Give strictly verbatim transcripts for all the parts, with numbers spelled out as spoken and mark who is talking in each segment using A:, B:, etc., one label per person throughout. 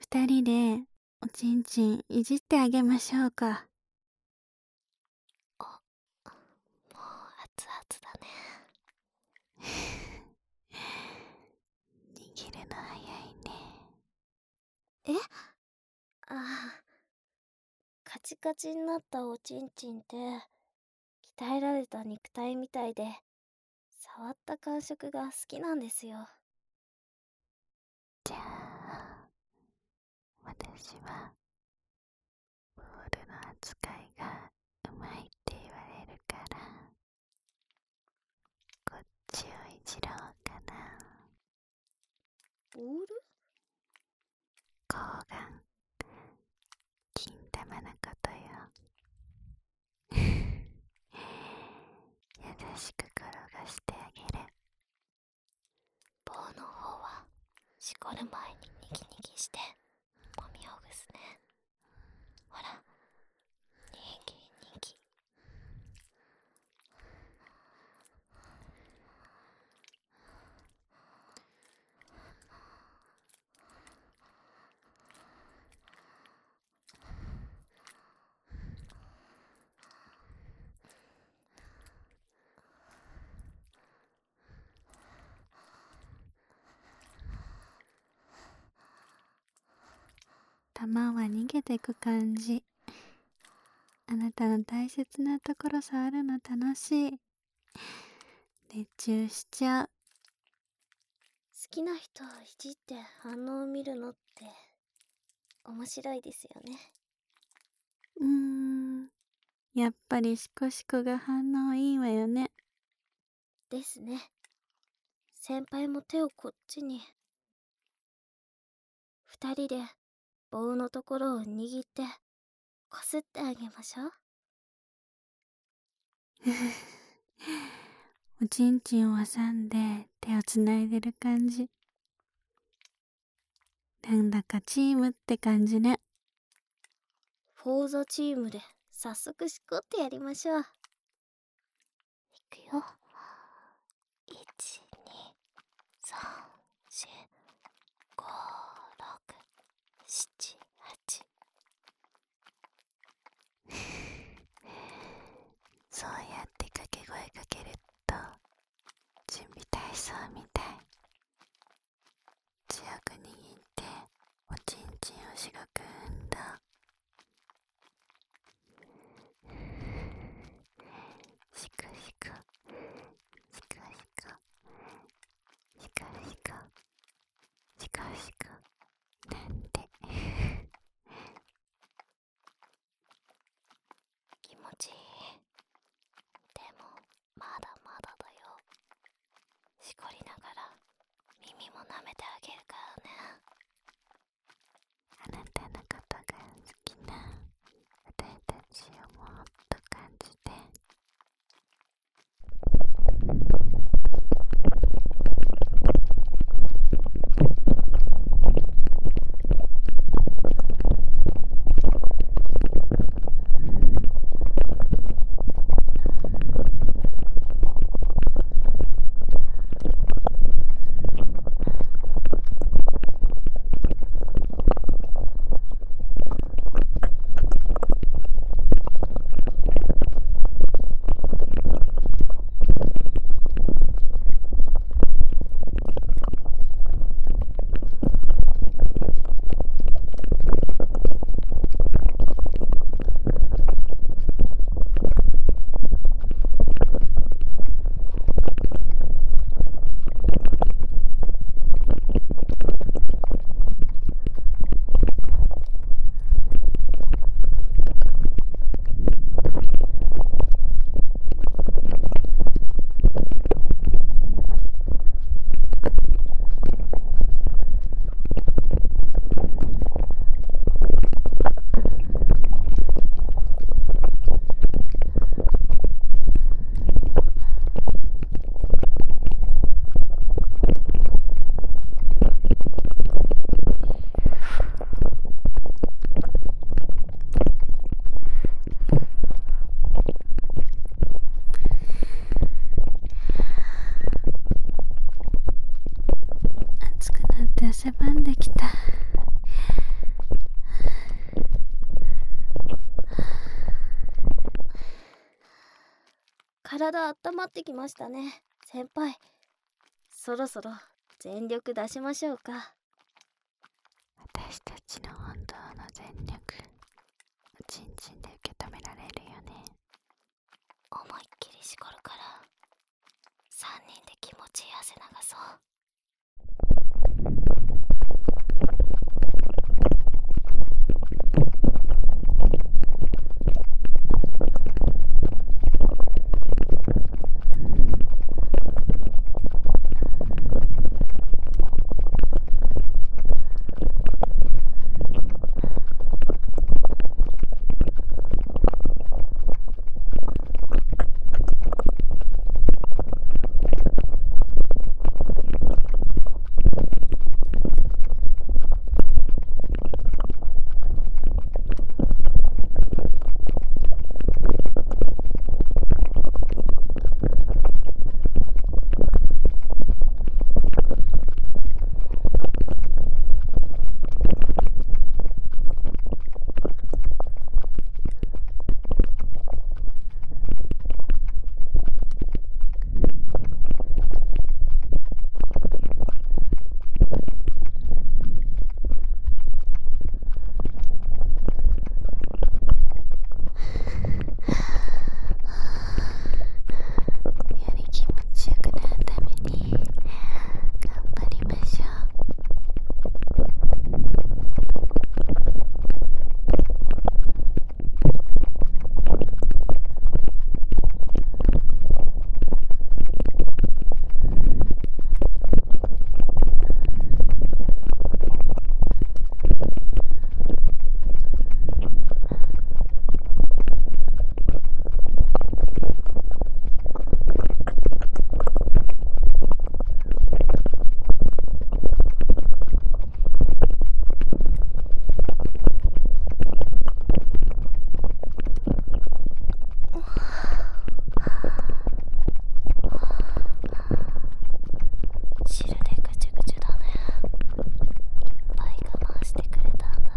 A: 二人でおちんちんいじってあげましょうか。
B: もう熱々だね。
A: 握るの早いね。
B: え？ああ、カチカチになったおちんちんって鍛えられた肉体みたいで、触った感触が好きなんですよ。
A: じゃあ私はボールの扱いがうまいって言われるからこっちをいじろうかな。
B: ボール？
A: 睾丸、金玉のことよ。優しく転がしてあげる。
B: 棒の方はしこる前にニキニキして揉みほぐすね。ほら、ニキニキ。
A: 玉は逃げてく感じ。あなたの大切なところ触るの楽しい。熱中しちゃう。
B: 好きな人をいじって反応を見るのって面白いですよね。
A: うーん、やっぱりシコシコが反応いいわよね。
B: ですね。先輩も手をこっちに。二人で棒のところを握ってこすってあげましょう。
A: おちんちんを挟んで手をつないでる感じ。なんだかチームって感じね。
B: フォーザチームで早速しこってやりましょう。いくよ。いち、に、さん、し、ご、ろく、しち、はち。
A: そうやって掛け声かけると準備体操みたい。強く握っておちんちんをしごく運動。シコシコシコシコシコシコシコシコなんて
B: 体温まってきましたね、先輩。そろそろ全力出しましょうか。
A: 私たちの本当の全力、おちんちんで受け止められるよね。
B: 思いっきりしこるからさんにんで気持ちいい汗流そう。
A: より気持ちよくなるために頑張りましょう。
B: 汁でぐちゅぐちゅだね。いっぱい我慢してくれたんだ。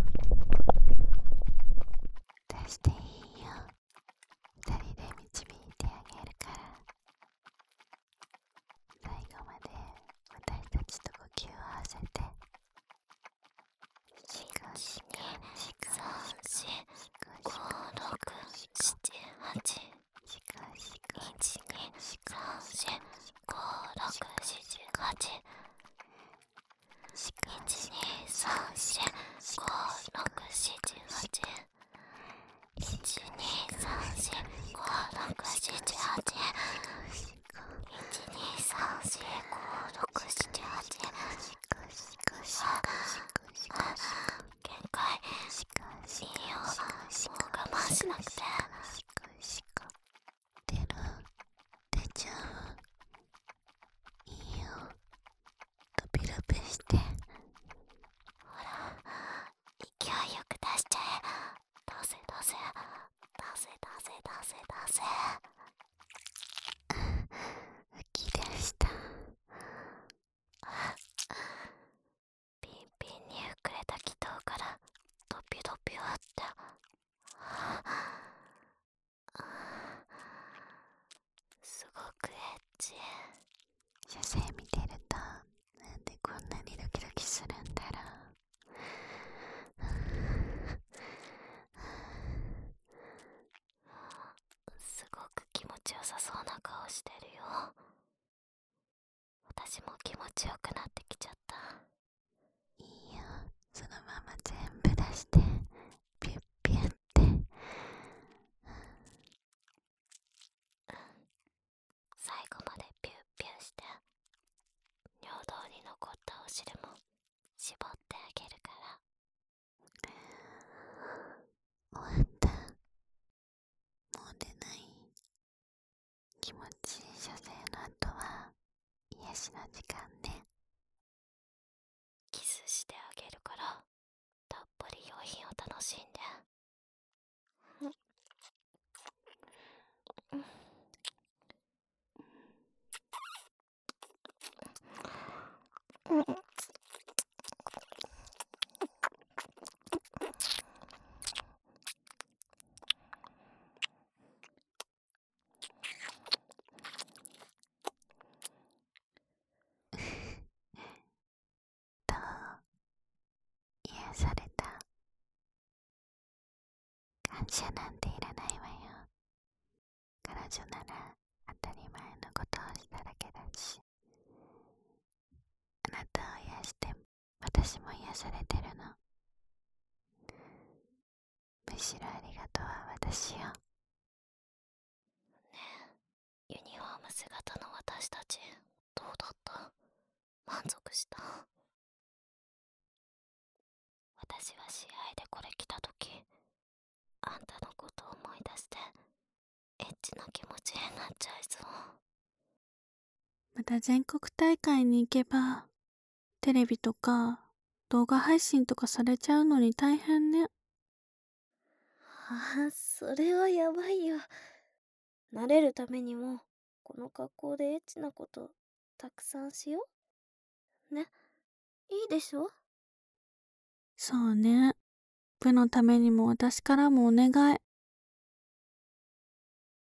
A: 出していいよ。二人で導いてあげるから。最後まで私たちと呼吸を合わせて。しこしこしこしこ
B: ご、ろく、しち、はち。
A: しこしこ
B: いち、に、さん、よん、ご、ろく、しち、はち。
A: しこ
B: いち、に、さん、よん、ご、ろく、しち、はち。いち、に、さん、よん、ご、ろく、しち、はち。
A: しこ
B: いち、に、さん、よん、ご、ろく、しち、はち。
A: しこしこしこしこ
B: 限界。
A: しこしこ
B: いいよ、もう我慢しなくて。
A: しこしこ出る出ちゃう。いいよ、ドピロピして。
B: ほら、勢いよく出しちゃえ。出せ出せ出せ出せ出せ出せ。
A: 吹き出した。
B: ピンピンに膨れた気筒からドピドピをってすごくエッチ。
A: 写生見てるとなんでこんなにドキドキするんだろう。
B: すごく気持ちよさそうな顔してるよ。私も気持ちよくなってきちゃった。
A: いいよ、そのまま全部出してピュッピュッって。
B: 最後までピュッピュッして尿道に残ったお汁も絞ってあげるから。
A: 終わった。もう出ない。気持ちいい射精の後は癒しの時間ね。
B: キスしてあげるからたっぷり用品を楽しんで。
A: 癒された。感謝なんていらないわよ。彼女なら当たり前のことをしただけだし。あなたを癒して私も癒されてるの。むしろありがとうは私よ。
B: ねえ、ユニフォーム姿の私たちどうだった？満足した？私は試合でこれ着た時、あんたのことを思い出してエッチな気持ちになっちゃいそう。
C: また全国大会に行けば、テレビとか動画配信とかされちゃうのに大変ね。
B: ああ、それはやばいよ。慣れるためにもこの格好でエッチなことたくさんしようね。いいでしょ？
C: そうね。部のためにも私からもお願い。